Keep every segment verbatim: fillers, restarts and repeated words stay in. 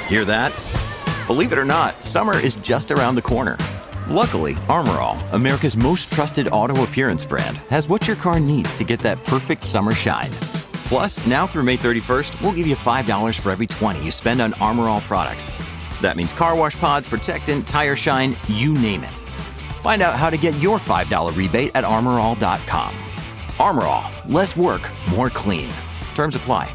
Hear that? Believe it or not, summer is just around the corner. Luckily, Armor All, America's most trusted auto appearance brand, has what your car needs to get that perfect summer shine. Plus, now through May thirty-first, we'll give you five dollars for every twenty you spend on Armor All products. That means car wash pods, protectant, tire shine, you name it. Find out how to get your five dollars rebate at armor all dot com. Armor All, less work, more clean. Terms apply.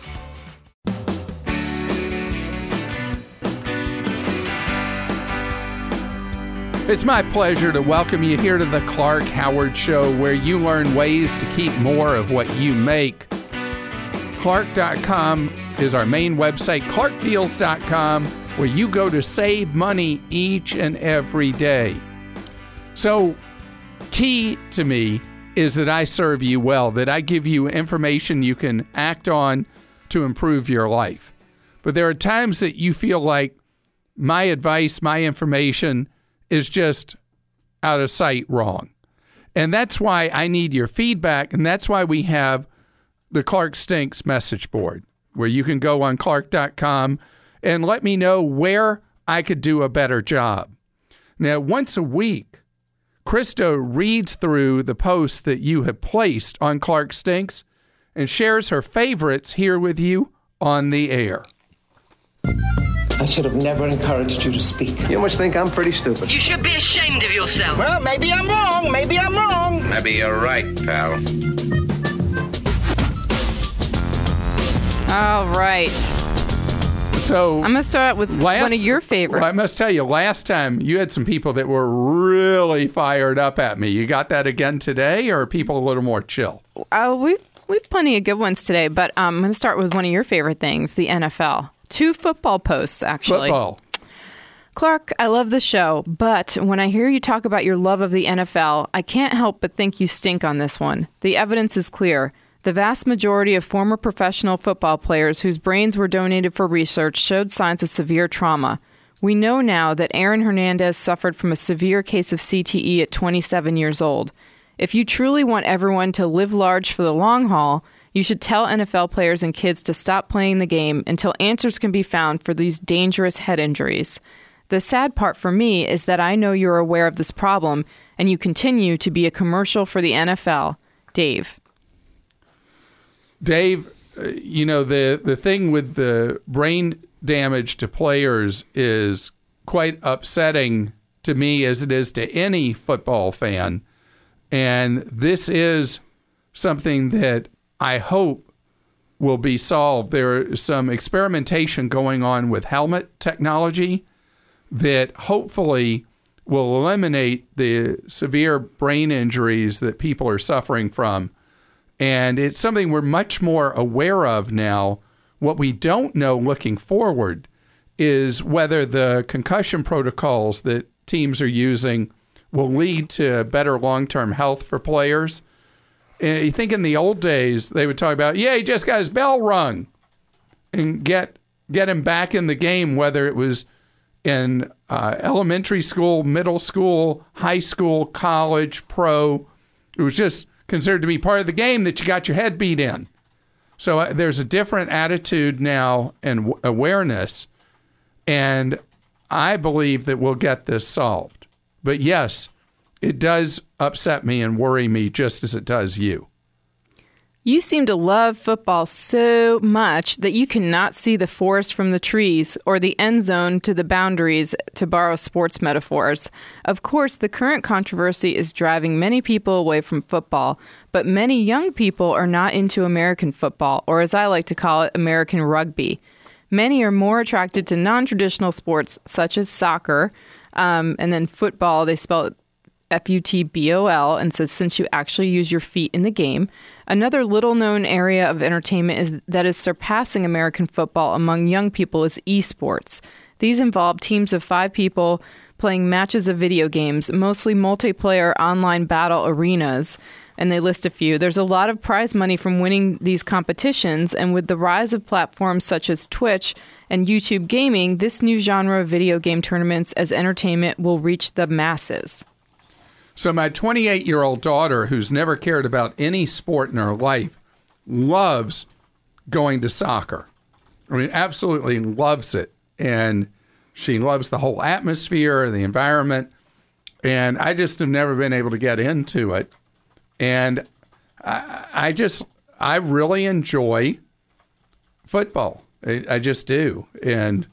It's my pleasure to welcome you here to the Clark Howard Show, where you learn ways to keep more of what you make. Clark dot com is our main website, clark deals dot com, where you go to save money each and every day. So, key to me is that I serve you well, that I give you information you can act on to improve your life. But there are times that you feel like my advice, my information is just out of sight wrong. And that's why I need your feedback, and that's why we have the Clark Stinks message board, where you can go on clark dot com and let me know where I could do a better job. Now, once a week, Krista reads through the posts that you have placed on Clark Stinks and shares her favorites here with you on the air. I should have never encouraged you to speak. You must think I'm pretty stupid. You should be ashamed of yourself. Well, maybe I'm wrong. Maybe I'm wrong. Maybe you're right, pal. All right. So I'm going to start with last, one of your favorites. Well, I must tell you, last time you had some people that were really fired up at me. You got that again today, or are people a little more chill? Uh, we've, we've plenty of good ones today, but um, I'm going to start with one of your favorite things, the N F L. Two football posts, actually. Football. Clark, I love the show, but when I hear you talk about your love of the N F L, I can't help but think you stink on this one. The evidence is clear. The vast majority of former professional football players whose brains were donated for research showed signs of severe trauma. We know now that Aaron Hernandez suffered from a severe case of C T E at twenty-seven years old. If you truly want everyone to live large for the long haul, you should tell N F L players and kids to stop playing the game until answers can be found for these dangerous head injuries. The sad part for me is that I know you're aware of this problem, and you continue to be a commercial for the N F L. Dave. Dave, uh, you know, the, the thing with the brain damage to players is quite upsetting to me as it is to any football fan. And this is something that I hope will be solved. There is some experimentation going on with helmet technology that hopefully will eliminate the severe brain injuries that people are suffering from. And it's something we're much more aware of now. What we don't know looking forward is whether the concussion protocols that teams are using will lead to better long-term health for players. And you think in the old days, they would talk about, yeah, he just got his bell rung, and get get him back in the game, whether it was in uh, elementary school, middle school, high school, college, pro. It was just considered to be part of the game that you got your head beat in. So uh, there's a different attitude now and w- awareness, and I believe that we'll get this solved. But yes, it does upset me and worry me just as it does you. You seem to love football so much that you cannot see the forest from the trees or the end zone to the boundaries, to borrow sports metaphors. Of course, the current controversy is driving many people away from football, but many young people are not into American football, or as I like to call it, American rugby. Many are more attracted to non-traditional sports such as soccer, um, and then football, they spell it F U T B O L, and says since you actually use your feet in the game. Another little-known area of entertainment is that is surpassing American football among young people is esports. These involve teams of five people playing matches of video games, mostly multiplayer online battle arenas, and they list a few. There's a lot of prize money from winning these competitions, and with the rise of platforms such as Twitch and YouTube gaming, this new genre of video game tournaments as entertainment will reach the masses. So my twenty-eight-year-old daughter, who's never cared about any sport in her life, loves going to soccer. I mean, absolutely loves it. and she loves the whole atmosphere, the environment, and I just have never been able to get into it. And I, I just, I really enjoy football. I, I just do. And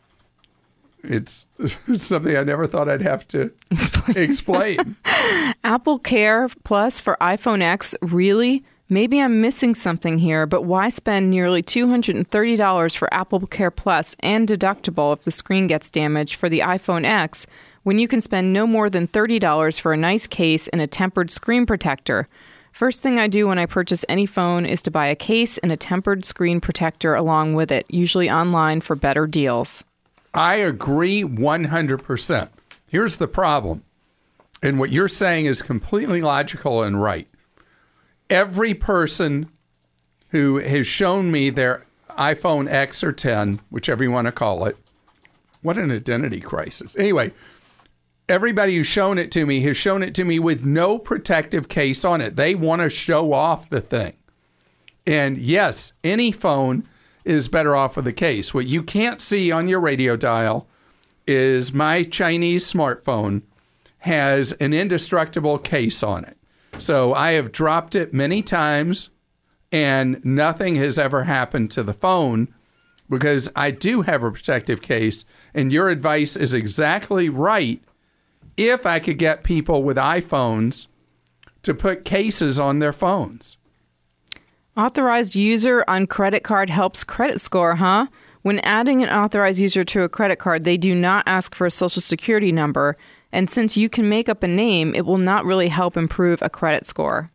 it's something I never thought I'd have to explain. explain. Apple Care Plus for iPhone X, really? Maybe I'm missing something here, but why spend nearly two hundred thirty dollars for Apple Care Plus and deductible if the screen gets damaged for the iPhone X when you can spend no more than thirty dollars for a nice case and a tempered screen protector? First thing I do when I purchase any phone is to buy a case and a tempered screen protector along with it, usually online for better deals. I agree one hundred percent. Here's the problem, and what you're saying is completely logical and right. Every person who has shown me their iPhone X or ten, whichever you want to call it, what an identity crisis. Anyway, everybody who's shown it to me has shown it to me with no protective case on it. They want to show off the thing. And yes, any phone is better off with a case. What you can't see on your radio dial is my Chinese smartphone has an indestructible case on it. So I have dropped it many times, and nothing has ever happened to the phone because I do have a protective case, and your advice is exactly right. If I could get people with iPhones to put cases on their phones. Authorized user on credit card helps credit score, huh? When adding an authorized user to a credit card, they do not ask for a social security number. And since you can make up a name, it will not really help improve a credit score.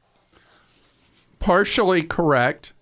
Partially correct,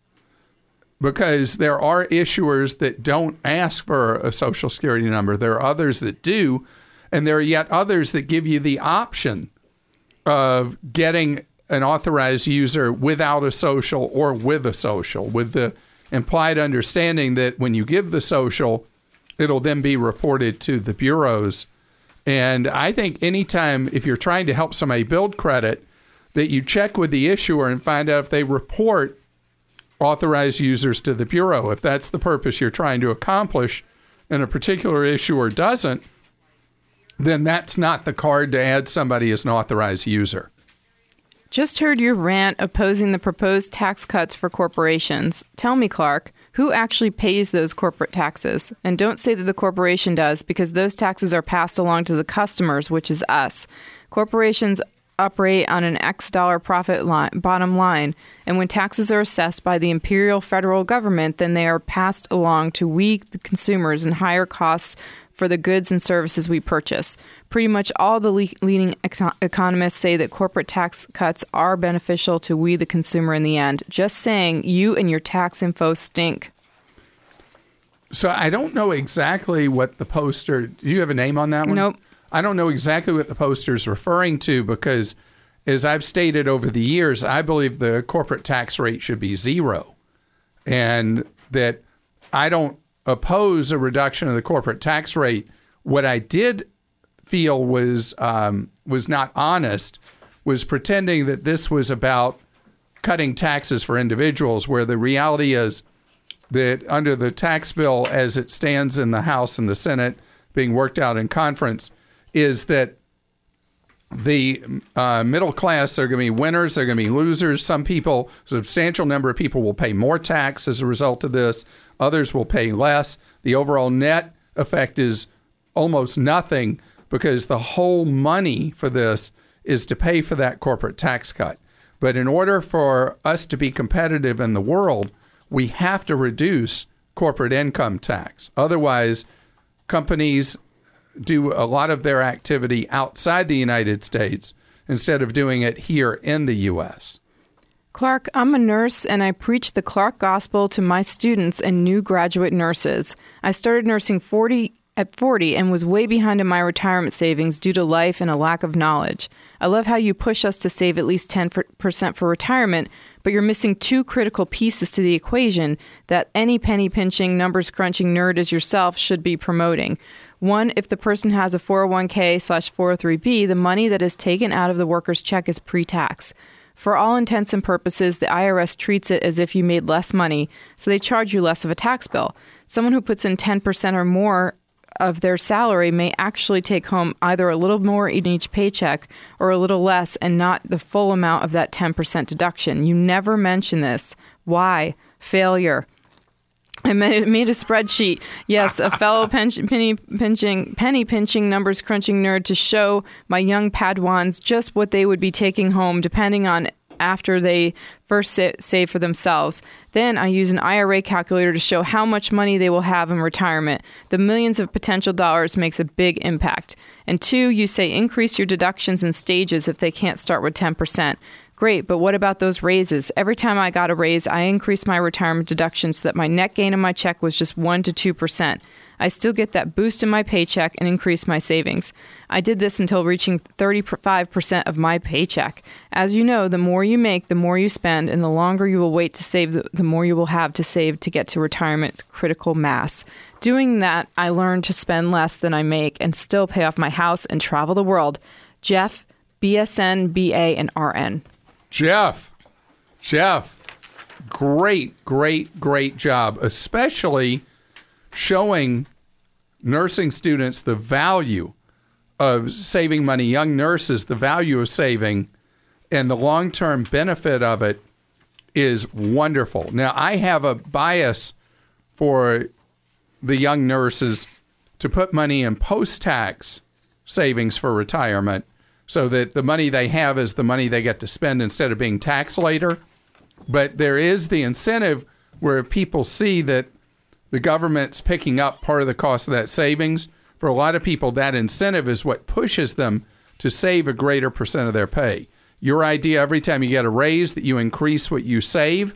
because there are issuers that don't ask for a social security number. There are others that do, and there are yet others that give you the option of getting an authorized user without a social or with a social, with the implied understanding that when you give the social, it'll then be reported to the bureaus. And I think anytime, if you're trying to help somebody build credit, that you check with the issuer and find out if they report authorized users to the bureau. If that's the purpose you're trying to accomplish and a particular issuer doesn't, then that's not the card to add somebody as an authorized user. Just heard your rant opposing the proposed tax cuts for corporations. Tell me, Clark, who actually pays those corporate taxes? And don't say that the corporation does, because those taxes are passed along to the customers, which is us. Corporations operate on an X dollar profit line, bottom line, and when taxes are assessed by the imperial federal government, then they are passed along to we, the consumers, and higher costs for the goods and services we purchase. Pretty much all the le- leading econ- economists say that corporate tax cuts are beneficial to we, the consumer, in the end. Just saying, you and your tax info stink. So I don't know exactly what the poster... Do you have a name on that one? Nope. I don't know exactly what the poster is referring to because, as I've stated over the years, I believe the corporate tax rate should be zero. And that I don't oppose a reduction of the corporate tax rate. What I did feel was um, was not honest was pretending that this was about cutting taxes for individuals, where the reality is that under the tax bill as it stands in the House and the Senate being worked out in conference is that the uh, middle class are going to be winners, they're going to be losers. Some people, a substantial number of people will pay more tax as a result of this. Others will pay less. The overall net effect is almost nothing because the whole money for this is to pay for that corporate tax cut. But in order for us to be competitive in the world, we have to reduce corporate income tax. Otherwise, companies do a lot of their activity outside the United States instead of doing it here in the U S. Clark, I'm a nurse, and I preach the Clark Gospel to my students and new graduate nurses. I started nursing forty at forty and was way behind in my retirement savings due to life and a lack of knowledge. I love how you push us to save at least ten percent for retirement, but you're missing two critical pieces to the equation that any penny-pinching, numbers-crunching nerd as yourself should be promoting. One, if the person has a four oh one k slash four oh three b, the money that is taken out of the worker's check is pre-tax. For all intents and purposes, the I R S treats it as if you made less money, so they charge you less of a tax bill. Someone who puts in ten percent or more of their salary may actually take home either a little more in each paycheck or a little less and not the full amount of that ten percent deduction. You never mention this. Why? Failure. I made, made a spreadsheet. Yes, a fellow pension, penny pinching, penny pinching, numbers crunching nerd to show my young Padawans just what they would be taking home, depending on after they first sa- save for themselves. Then I use an I R A calculator to show how much money they will have in retirement. The millions of potential dollars makes a big impact. And two, you say increase your deductions in stages if they can't start with ten percent. Great, but what about those raises? Every time I got a raise, I increased my retirement deductions so that my net gain in my check was just one to two percent. I still get that boost in my paycheck and increase my savings. I did this until reaching thirty-five percent of my paycheck. As you know, the more you make, the more you spend, and the longer you will wait to save, the, the more you will have to save to get to retirement's critical mass. Doing that, I learned to spend less than I make and still pay off my house and travel the world. Jeff, B S N, B A, and R N. Jeff, Jeff, great, great, great job, especially showing nursing students the value of saving money, young nurses, the value of saving, and the long-term benefit of it is wonderful. Now, I have a bias for the young nurses to put money in post-tax savings for retirement so that the money they have is the money they get to spend instead of being taxed later. But there is the incentive where people see that the government's picking up part of the cost of that savings. For a lot of people, that incentive is what pushes them to save a greater percent of their pay. Your idea every time you get a raise that you increase what you save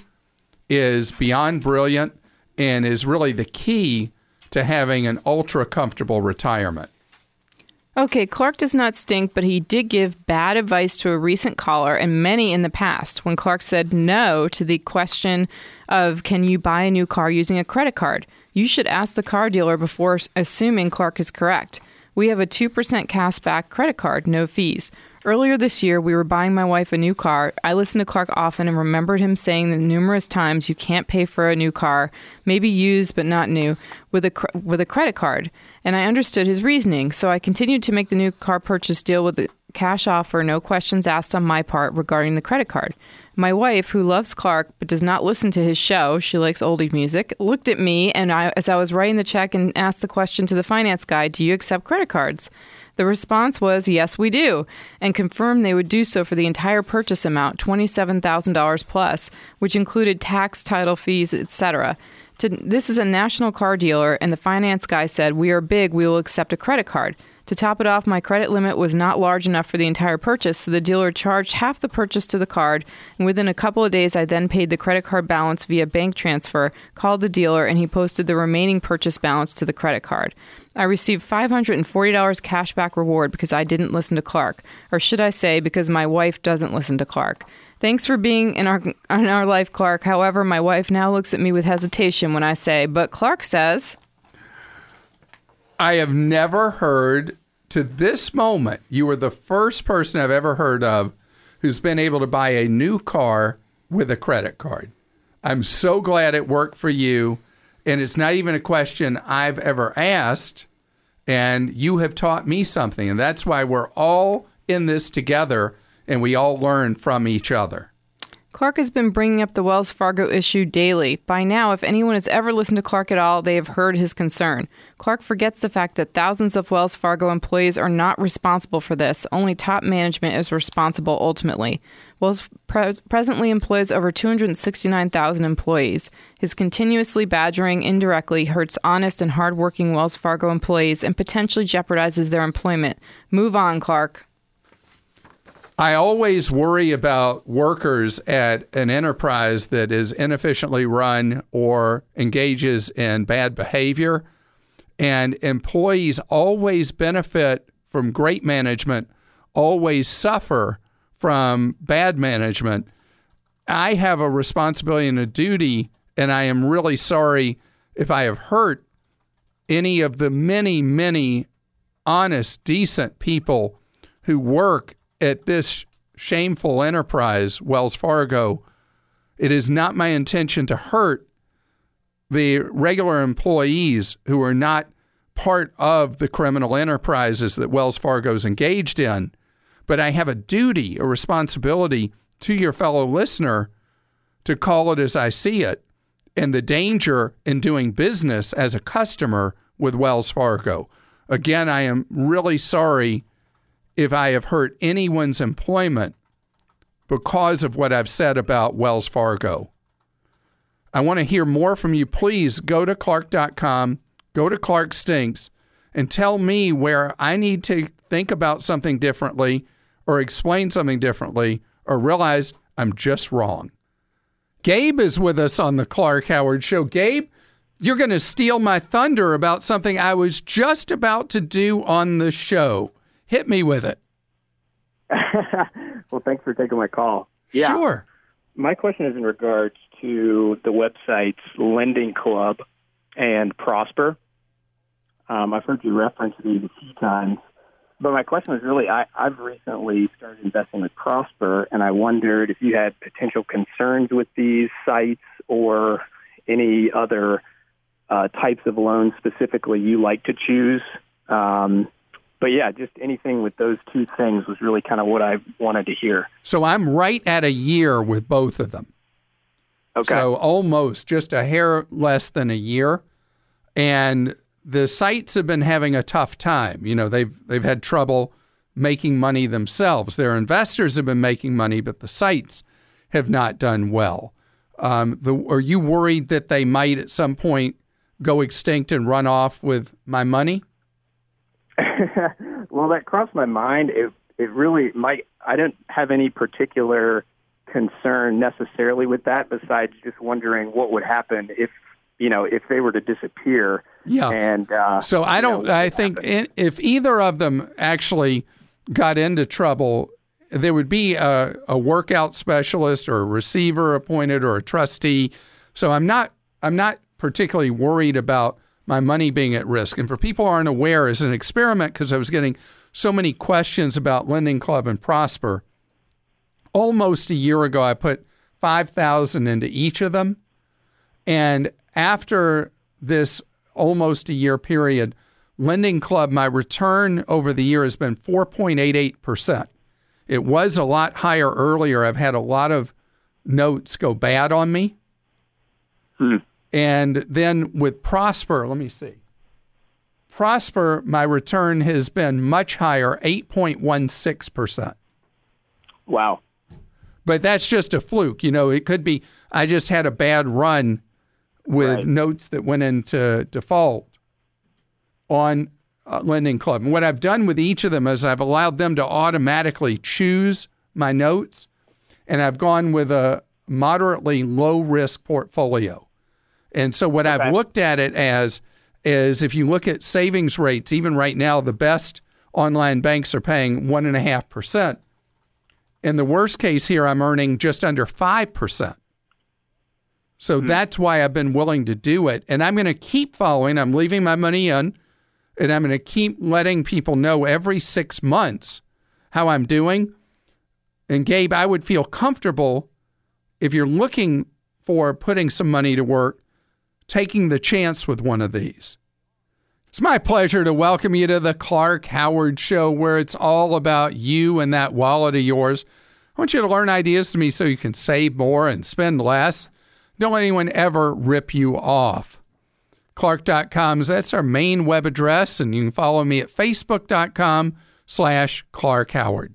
is beyond brilliant and is really the key to having an ultra comfortable retirement. Okay, Clark does not stink, but he did give bad advice to a recent caller and many in the past when Clark said no to the question of can you buy a new car using a credit card? You should ask the car dealer before assuming Clark is correct. We have a two percent cashback credit card, no fees. Earlier this year, we were buying my wife a new car. I listened to Clark often and remembered him saying that numerous times you can't pay for a new car, maybe used but not new, with a cr- with a credit card. And I understood his reasoning, so I continued to make the new car purchase deal with the cash offer, no questions asked on my part regarding the credit card. My wife, who loves Clark but does not listen to his show, she likes oldie music, looked at me and I, as I was writing the check and asked the question to the finance guy, do you accept credit cards? The response was, yes, we do, and confirmed they would do so for the entire purchase amount, twenty-seven thousand dollars plus, which included tax, title fees, et cetera. To, this is a national car dealer, and the finance guy said, we are big, we will accept a credit card. To top it off, my credit limit was not large enough for the entire purchase, so the dealer charged half the purchase to the card, and within a couple of days, I then paid the credit card balance via bank transfer, called the dealer, and he posted the remaining purchase balance to the credit card. I received five hundred forty dollars cashback reward because I didn't listen to Clark, or should I say, because my wife doesn't listen to Clark. Thanks for being in our in our life, Clark. However, my wife now looks at me with hesitation when I say, but Clark says... I have never heard, to this moment, you were the first person I've ever heard of who's been able to buy a new car with a credit card. I'm so glad it worked for you, and it's not even a question I've ever asked, and you have taught me something, and that's why we're all in this together, and we all learn from each other. Clark has been bringing up the Wells Fargo issue daily. By now, if anyone has ever listened to Clark at all, they have heard his concern. Clark forgets the fact that thousands of Wells Fargo employees are not responsible for this. Only top management is responsible ultimately. Wells pres- presently employs over two hundred sixty-nine thousand employees. His continuously badgering indirectly hurts honest and hardworking Wells Fargo employees and potentially jeopardizes their employment. Move on, Clark. I always worry about workers at an enterprise that is inefficiently run or engages in bad behavior. And employees always benefit from great management, always suffer from bad management. I have a responsibility and a duty, and I am really sorry if I have hurt any of the many, many honest, decent people who work at this shameful enterprise, Wells Fargo, it is not my intention to hurt the regular employees who are not part of the criminal enterprises that Wells Fargo is engaged in. But I have a duty, a responsibility to your fellow listener to call it as I see it, and the danger in doing business as a customer with Wells Fargo. Again, I am really sorry if I have hurt anyone's employment because of what I've said about Wells Fargo. I want to hear more from you. Please go to Clark dot com, go to Clark Stinks, and tell me where I need to think about something differently or explain something differently or realize I'm just wrong. Gabe is with us on the Clark Howard Show. Gabe, you're going to steal my thunder about something I was just about to do on the show. Hit me with it. Well, thanks for taking my call. Yeah. Sure. My question is in regards to the websites Lending Club and Prosper. Um, I've heard you reference these a few times, but my question is really, I, I've recently started investing with Prosper, and I wondered if you had potential concerns with these sites or any other uh, types of loans specifically you like to choose. Um, but yeah, just anything with those two things was really kind of what I wanted to hear. So I'm right at a year with both of them. Okay. So almost just a hair less than a year. And the sites have been having a tough time. You know, they've they've had trouble making money themselves. Their investors have been making money, but the sites have not done well. Um, the, are you worried that they might at some point go extinct and run off with my money? Well, that crossed my mind. It it really might. I don't have any particular concern necessarily with that, besides just wondering what would happen if, you know, if they were to disappear. Yeah. And uh, so I don't, know, I think in, if either of them actually got into trouble, there would be a, a workout specialist or a receiver appointed or a trustee. So I'm not, I'm not particularly worried about my money being at risk. And for people who aren't aware, as an experiment, because I was getting so many questions about Lending Club and Prosper, almost a year ago, I put five thousand dollars into each of them. And after this almost a year period, Lending Club, my return over the year has been four point eight eight percent. It was a lot higher earlier. I've had a lot of notes go bad on me. Hmm. And then with Prosper, let me see. Prosper, my return has been much higher, eight point one six percent. Wow. But that's just a fluke. You know, it could be I just had a bad run with right. notes that went into default on uh, Lending Club. And what I've done with each of them is I've allowed them to automatically choose my notes, and I've gone with a moderately low-risk portfolio. And so what okay. I've looked at it as is if you look at savings rates, even right now, the best online banks are paying one point five percent. In the worst case here, I'm earning just under five percent. So mm-hmm. that's why I've been willing to do it. And I'm going to keep following. I'm leaving my money in, and I'm going to keep letting people know every six months how I'm doing. And Gabe, I would feel comfortable if you're looking for putting some money to work, taking the chance with one of these. It's my pleasure to welcome you to the Clark Howard Show, where it's all about you and that wallet of yours. I want you to learn ideas from me so you can save more and spend less. Don't let anyone ever rip you off. Clark dot com, that's our main web address, and you can follow me at facebook dot com slash Clark Howard.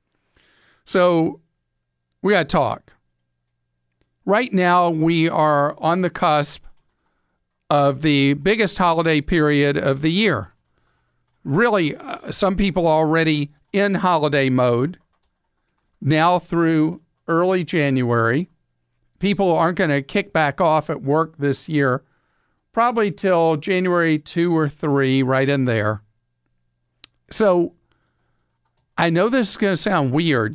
So we got to talk. Right now, we are on the cusp of the biggest holiday period of the year. Really, uh, some people are already in holiday mode now through early January. People aren't going to kick back off at work this year, probably till January second or third, right in there. So I know this is going to sound weird,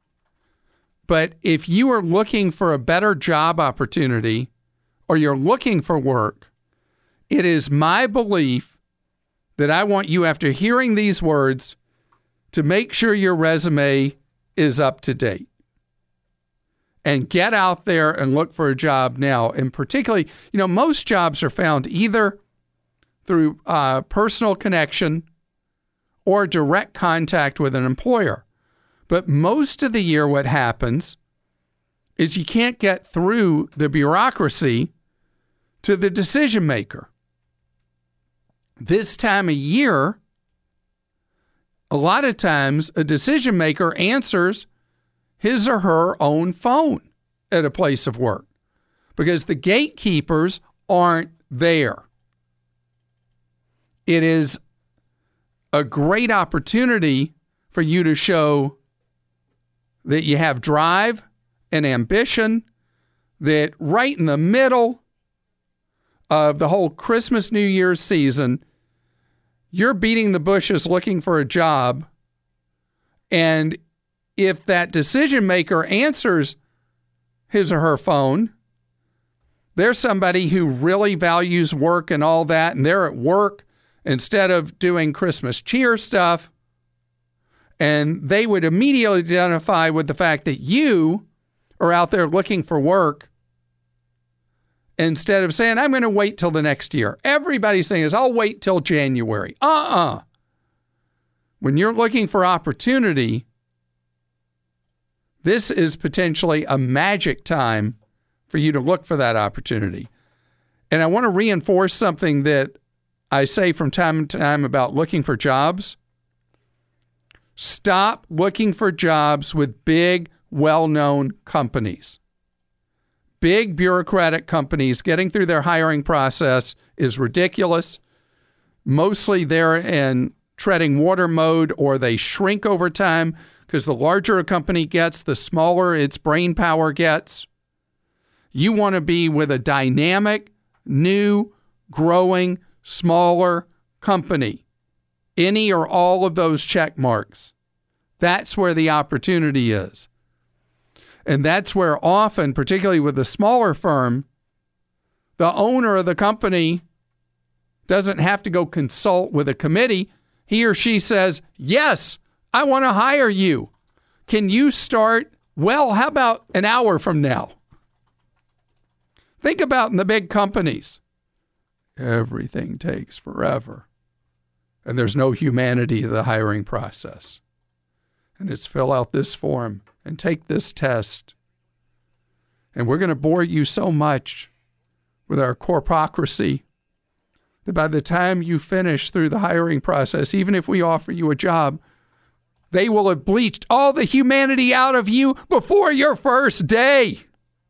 but if you are looking for a better job opportunity or you're looking for work, it is my belief that I want you, after hearing these words, to make sure your resume is up to date. And get out there and look for a job now. And particularly, you know, most jobs are found either through uh, personal connection or direct contact with an employer. But most of the year what happens is you can't get through the bureaucracy to the decision maker. This time of year, a lot of times a decision maker answers his or her own phone at a place of work because the gatekeepers aren't there. It is a great opportunity for you to show that you have drive and ambition, that right in the middle of the whole Christmas, New Year's season, you're beating the bushes looking for a job. And if that decision maker answers his or her phone, there's somebody who really values work and all that, and they're at work instead of doing Christmas cheer stuff. And they would immediately identify with the fact that you are out there looking for work instead of saying, I'm going to wait till the next year. Everybody's saying is, I'll wait till January. Uh-uh. When you're looking for opportunity, this is potentially a magic time for you to look for that opportunity. And I want to reinforce something that I say from time to time about looking for jobs. Stop looking for jobs with big, well-known companies. Big bureaucratic companies getting through their hiring process is ridiculous. Mostly they're in treading water mode, or they shrink over time because the larger a company gets, the smaller its brain power gets. You want to be with a dynamic, new, growing, smaller company. Any or all of those check marks. That's where the opportunity is. And that's where often, particularly with a smaller firm, the owner of the company doesn't have to go consult with a committee. He or she says, yes, I want to hire you. Can you start, well, how about an hour from now? Think about in the big companies. Everything takes forever. And there's no humanity to the hiring process. And it's fill out this form and take this test. And we're going to bore you so much with our corpocracy that by the time you finish through the hiring process, even if we offer you a job, they will have bleached all the humanity out of you before your first day.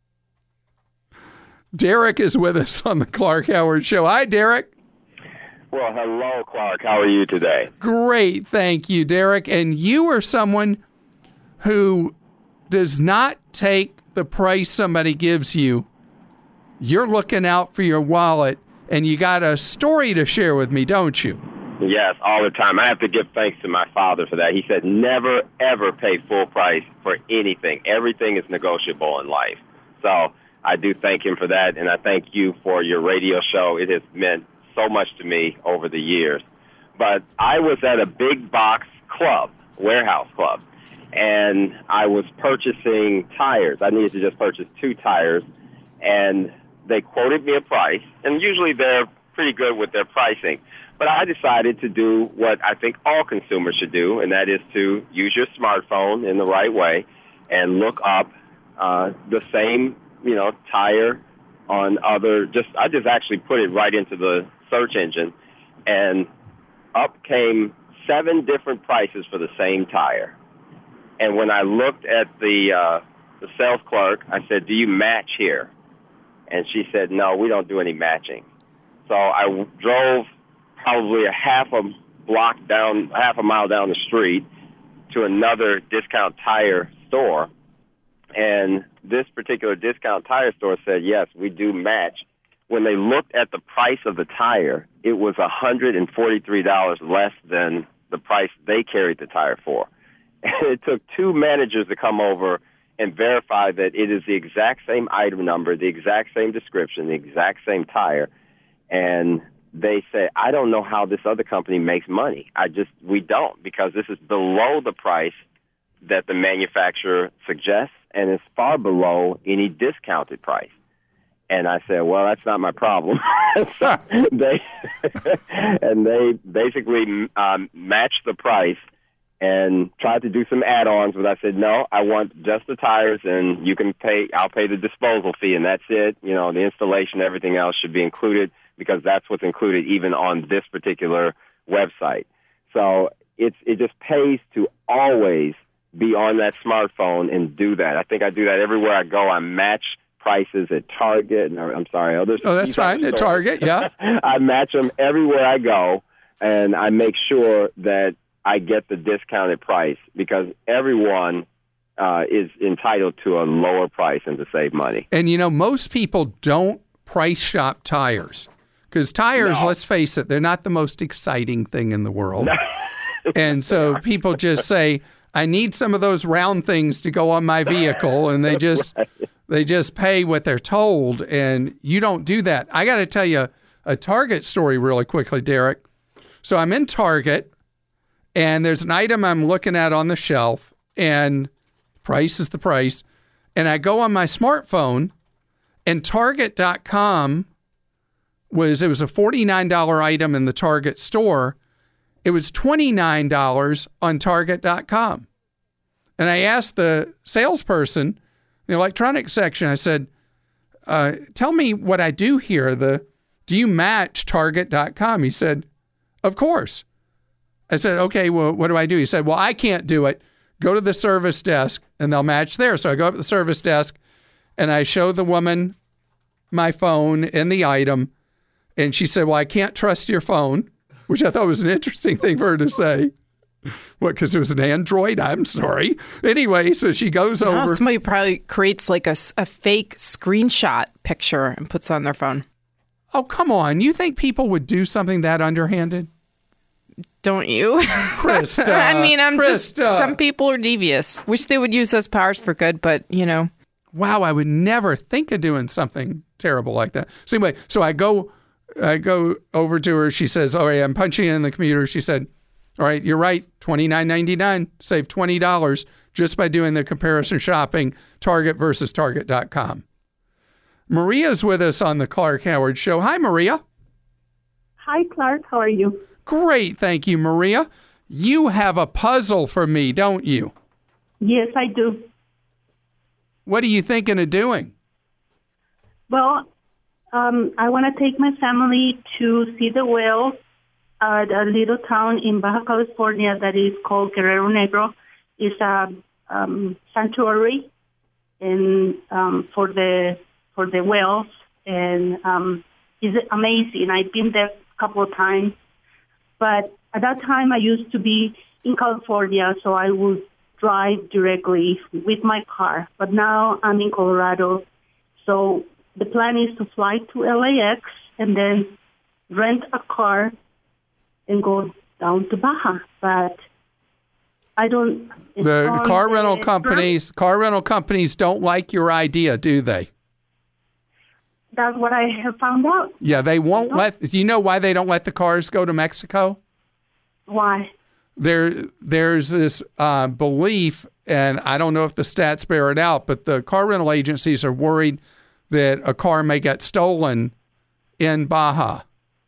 Derek is with us on the Clark Howard Show. Hi, Derek. Well, hello, Clark. How are you today? Great. Thank you, Derek. And you are someone who does not take the price somebody gives you. You're looking out for your wallet, and you got a story to share with me, don't you? Yes, all the time. I have to give thanks to my father for that. He said, never, ever pay full price for anything. Everything is negotiable in life. So I do thank him for that, and I thank you for your radio show. It has meant so much to me over the years. But I was at a big box club, warehouse club, and I was purchasing tires. I needed to just purchase two tires, and they quoted me a price, and usually they're pretty good with their pricing. But I decided to do what I think all consumers should do, and that is to use your smartphone in the right way and look up uh, the same, you know, tire on other, just, I just actually put it right into the search engine, and up came seven different prices for the same tire. And when I looked at the uh, the sales clerk, I said, do you match here? And she said, no, we don't do any matching. So I w- drove probably a half a block down, half a mile down the street to another discount tire store. And this particular discount tire store said, yes, we do match. When they looked at the price of the tire, it was one hundred forty-three dollars less than the price they carried the tire for. And it took two managers to come over and verify that it is the exact same item number, the exact same description, the exact same tire. And they say, I don't know how this other company makes money. I just, we don't, because this is below the price that the manufacturer suggests, and it's far below any discounted price. And I said, well, that's not my problem. So they and they basically um, matched the price and tried to do some add-ons, but I said, no, I want just the tires, and you can pay, I'll pay the disposal fee, and that's it. You know, the installation, everything else should be included, because that's what's included even on this particular website. So it's, it just pays to always be on that smartphone and do that. I think I do that everywhere I go. I match prices at Target. And I'm sorry, others. Oh, that's fine. At Target, yeah. I match them everywhere I go, and I make sure that I get the discounted price, because everyone uh, is entitled to a lower price and to save money. And, you know, most people don't price shop tires, because tires, No. let's face it, they're not the most exciting thing in the world. And so people just say, I need some of those round things to go on my vehicle, and they just right. they just pay what they're told, and you don't do that. I got to tell you a Target story really quickly, Derek. So I'm in Target, and there's an item I'm looking at on the shelf, and price is the price. And I go on my smartphone, and Target dot com was, it was a forty-nine dollars item in the Target store. It was twenty-nine dollars on Target dot com. And I asked the salesperson, the electronics section, I said, uh, tell me what I do here. The do you match Target dot com? He said, of course. I said, okay, well, what do I do? He said, well, I can't do it. Go to the service desk, and they'll match there. So I go up to the service desk, and I show the woman my phone and the item, and she said, well, I can't trust your phone, which I thought was an interesting thing for her to say. What, because it was an Android? I'm sorry. Anyway, so she goes no, over. Somebody probably creates like a, a fake screenshot picture and puts it on their phone. Oh, come on. You think people would do something that underhanded? Don't you? Krista. I mean, I'm Krista. just, some people are devious. Wish they would use those powers for good, but, you know. Wow, I would never think of doing something terrible like that. So anyway, so I go, I go over to her. She says, all right, I'm punching in the computer. She said, all right, you're right, twenty-nine ninety-nine, save twenty dollars just by doing the comparison shopping, Target versus Target dot com. Maria's with us on the Clark Howard Show. Hi, Maria. Hi, Clark. How are you? Great, thank you, Maria. You have a puzzle for me, don't you? Yes, I do. What are you thinking of doing? Well, um, I want to take my family to see the whales at a little town in Baja California that is called Guerrero Negro. It's a um, sanctuary and um, for the for the whales, and um, it's amazing. I've been there a couple of times, but at that time I used to be in California, so I would drive directly with my car. But now I'm in Colorado, so the plan is to fly to L A X and then rent a car and go down to Baja. But I don't. The car rental companies, car rental companies don't like your idea, do they? That's what I have found out. Yeah, they won't let. Do you know why they don't let the cars go to Mexico? Why? There, there's this uh, belief, and I don't know if the stats bear it out, but the car rental agencies are worried that a car may get stolen in Baja.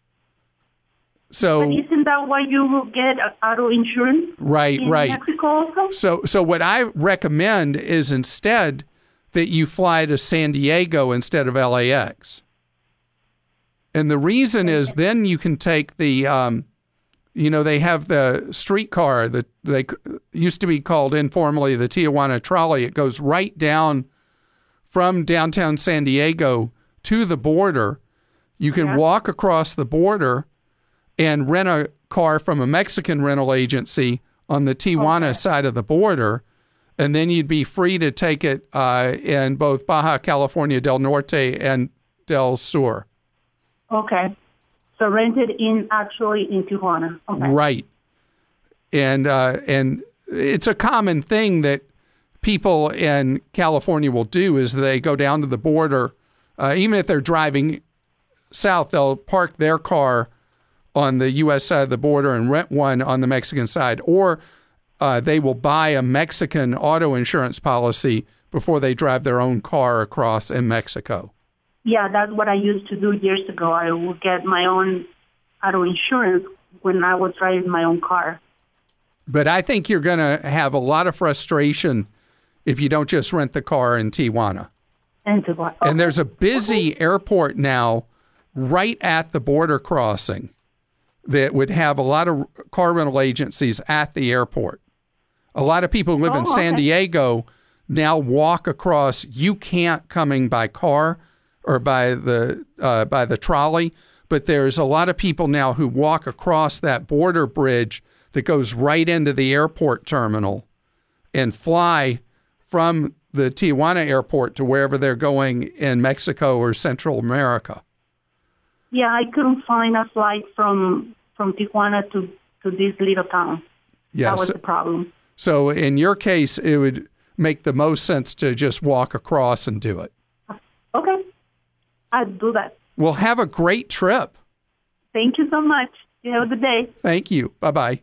So, but isn't that why you will get auto insurance? Right, in right. Mexico also? So, so what I recommend is instead that you fly to San Diego instead of L A X. And the reason is then you can take the, um, you know, they have the streetcar that they used to be called informally the Tijuana trolley. It goes right down from downtown San Diego to the border. You can Yeah. walk across the border and rent a car from a Mexican rental agency on the Tijuana Okay. side of the border, and then you'd be free to take it uh, in both Baja California del Norte and del Sur. Okay. So rented in actually in Tijuana. Okay. Right. And uh, and it's a common thing that people in California will do is they go down to the border, uh, even if they're driving south, they'll park their car on the U S side of the border and rent one on the Mexican side. Or uh, they will buy a Mexican auto insurance policy before they drive their own car across in Mexico. Yeah, that's what I used to do years ago. I would get my own auto insurance when I was driving my own car. But I think you're going to have a lot of frustration if you don't just rent the car in Tijuana. And, Tijuana. Okay. And there's a busy okay. airport now right at the border crossing that would have a lot of car rental agencies at the airport. A lot of people who live oh, in San okay. Diego now walk across. You can't coming by car or by the uh, by the trolley, but there's a lot of people now who walk across that border bridge that goes right into the airport terminal and fly from the Tijuana airport to wherever they're going in Mexico or Central America. Yeah, I couldn't find a flight from from Tijuana to, to this little town. Yes. That was the problem. So in your case, it would make the most sense to just walk across and do it. Okay. I'd do that. Well, have a great trip. Thank you so much. You have a good day. Thank you. Bye-bye.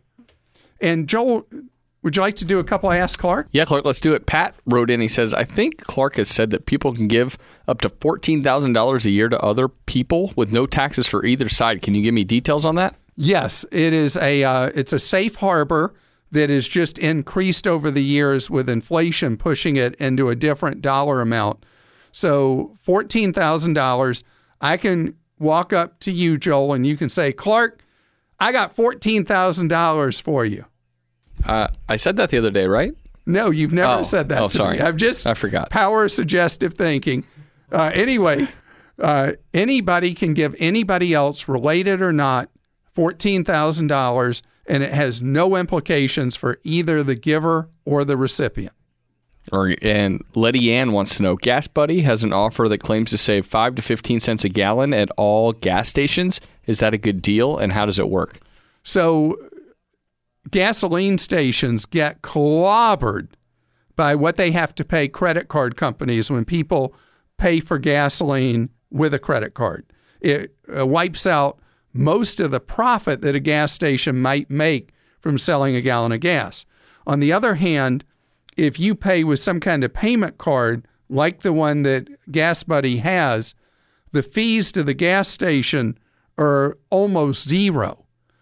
And Joel, would you like to do a couple of Ask Clark? Yeah, Clark, let's do it. Pat wrote in, he says, I think Clark has said that people can give up to fourteen thousand dollars a year to other people with no taxes for either side. Can you give me details on that? Yes, it is a uh, it's a safe harbor that has just increased over the years with inflation pushing it into a different dollar amount. So fourteen thousand dollars, I can walk up to you, Joel, and you can say, Clark, I got fourteen thousand dollars for you. Uh, I said that the other day, right? No, you've never oh. said that Oh, to sorry. me. I've just I forgot. Power of suggestive thinking. Uh, anyway, uh, anybody can give anybody else, related or not, fourteen thousand dollars, and it has no implications for either the giver or the recipient. Or, and Letty Ann wants to know, Gas Buddy has an offer that claims to save five to fifteen cents a gallon at all gas stations. Is that a good deal, and how does it work? So gasoline stations get clobbered by what they have to pay credit card companies when people pay for gasoline with a credit card. It uh, wipes out most of the profit that a gas station might make from selling a gallon of gas. On the other hand, if you pay with some kind of payment card like the one that Gas Buddy has, the fees to the gas station are almost zero.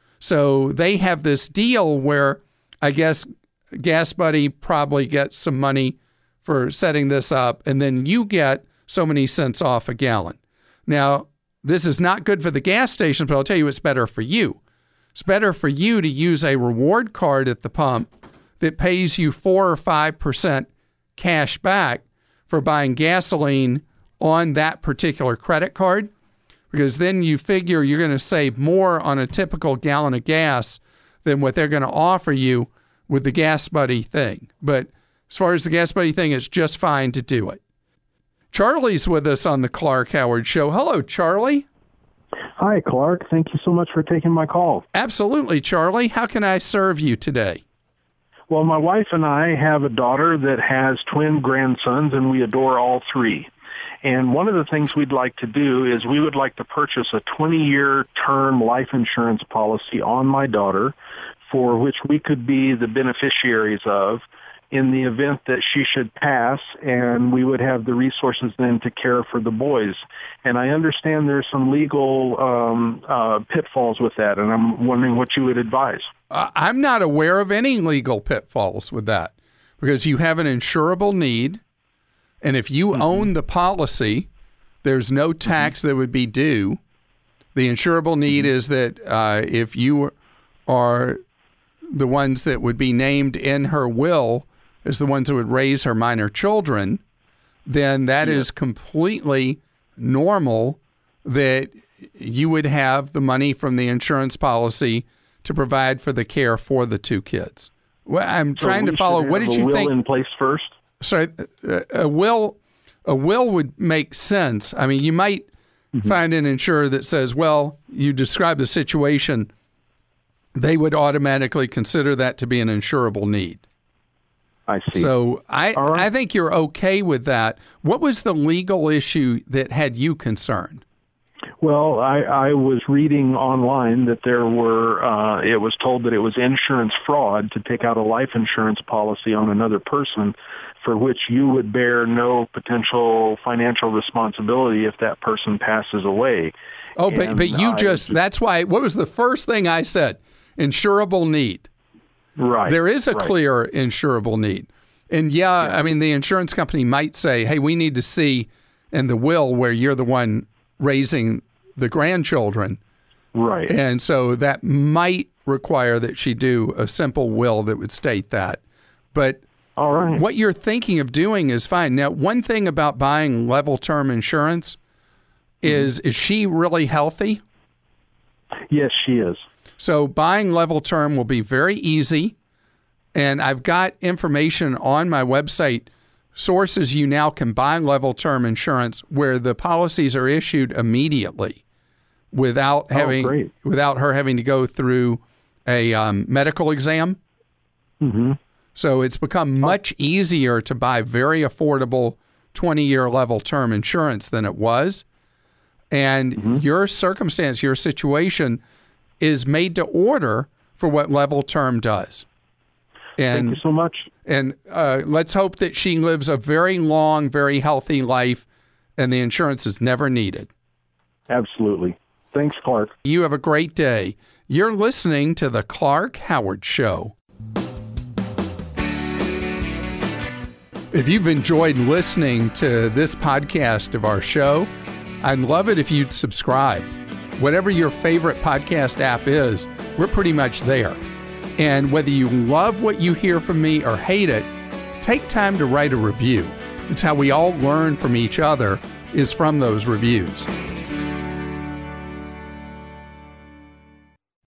So they have this deal where I guess Gas Buddy probably gets some money for setting this up, and then you get so many cents off a gallon. Now, this is not good for the gas station, but I'll tell you it's better for you. It's better for you to use a reward card at the pump that pays you four or five percent cash back for buying gasoline on that particular credit card, because then you figure you're going to save more on a typical gallon of gas than what they're going to offer you with the Gas Buddy thing. But as far as the Gas Buddy thing, it's just fine to do it. Charlie's with us on the Clark Howard Show. Hello, Charlie. Hi, Clark. Thank you so much for taking my call. Absolutely, Charlie. How can I serve you today? Well, my wife and I have a daughter that has twin grandsons, and we adore all three. And one of the things we'd like to do is we would like to purchase a twenty-year term life insurance policy on my daughter, for which we could be the beneficiaries of in the event that she should pass, and we would have the resources then to care for the boys. And I understand there's some legal um, uh, pitfalls with that, and I'm wondering what you would advise. Uh, I'm not aware of any legal pitfalls with that, because you have an insurable need, and if you mm-hmm. own the policy, there's no tax mm-hmm. that would be due. The insurable need mm-hmm. is that uh, if you are the ones that would be named in her will as the ones that would raise her minor children, then that yeah. is completely normal that you would have the money from the insurance policy to provide for the care for the two kids. Well, I'm so trying to follow. What did you will think? In place first. Sorry, a will. A will would make sense. I mean, you might mm-hmm. find an insurer that says, "Well, you describe the situation." They would automatically consider that to be an insurable need. I see. So I, right. I think you're okay with that. What was the legal issue that had you concerned? Well, I, I was reading online that there were, uh, it was told that it was insurance fraud to take out a life insurance policy on another person for which you would bear no potential financial responsibility if that person passes away. Oh, but, and but you I just, that's why, what was the first thing I said? Insurable need. Right. There is a right. clear insurable need. And yeah, yeah, I mean, the insurance company might say, hey, we need to see in the will where you're the one raising the grandchildren. Right. And so that might require that she do a simple will that would state that. But all right. what you're thinking of doing is fine. Now, one thing about buying level term insurance is, mm-hmm. is she really healthy? Yes, she is. So buying level term will be very easy. And I've got information on my website, sources you now can buy level term insurance where the policies are issued immediately without having, oh, without her having to go through a um, medical exam. Mm-hmm. So it's become much easier to buy very affordable twenty-year level term insurance than it was. And mm-hmm. your circumstance, your situation is made to order for what level term does. And, Thank you so much. And uh, let's hope that she lives a very long, very healthy life and the insurance is never needed. Absolutely. Thanks, Clark. You have a great day. You're listening to The Clark Howard Show. If you've enjoyed listening to this podcast of our show, I'd love it if you'd subscribe. Whatever your favorite podcast app is, we're pretty much there. And whether you love what you hear from me or hate it, take time to write a review. It's how we all learn from each other, is from those reviews.